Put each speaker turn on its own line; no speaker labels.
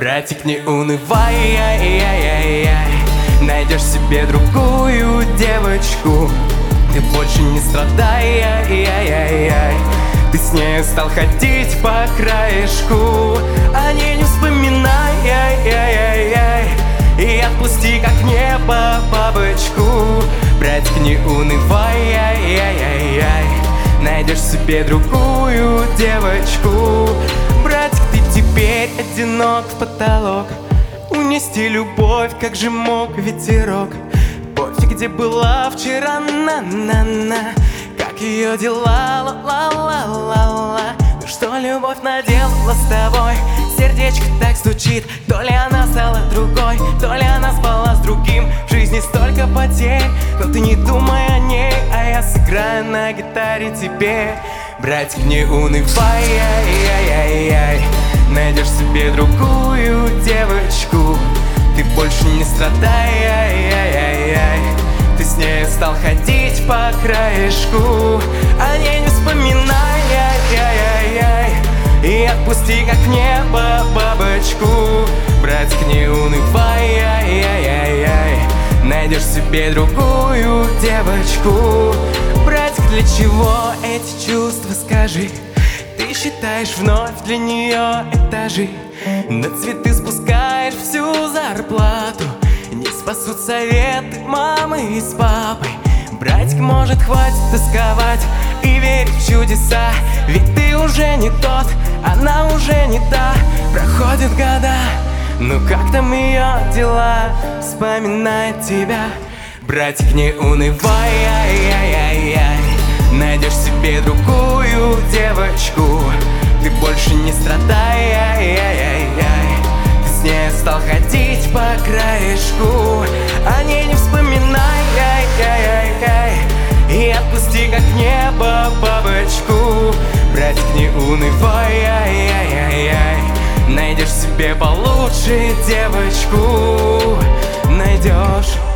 Братик, не унывай, найдешь себе другую девочку. Ты больше не страдай, ты с ней стал ходить по краешку. О ней не вспоминай, и отпусти, как небо, бабочку. Братик, не унывай, найдешь себе другую девочку. Братик, ты теперь одинок в потолок. Унести любовь, как же мог ветерок. Пофиг, где была вчера, на-на-на. Как ее дела, ла-ла-ла-ла-ла. Ну что любовь наделала с тобой? Сердечко так стучит. То ли она стала другой, то ли она спала с другим. В жизни столько потерь, но ты не думай о ней, а я сыграю на гитаре тебе. Братик, не унывай, найдешь себе другую девочку. Ты больше не страдай, ты с ней стал ходить по краешку. О ней не вспоминай, и отпусти, как небо, бабочку. Братик, не унывай, найдешь себе другую девочку. Братик, для чего эти чувства, скажи? Ты считаешь вновь для нее этажи, на цветы спускаешь всю зарплату. Не спасут советы мамы с папой. Братик, может, хватит тосковать и верить в чудеса. Ведь ты уже не тот, она уже не та. Проходят года, ну как там ее дела? Вспоминает тебя. Братик, не унывай, найдешь себе другую девочку. Ты больше не страдай, ты с ней стал ходить по краешку. О ней не вспоминай, и отпусти, как небо, бабочку. Братик, не унывай, найдешь себе получше девочку. Найдешь.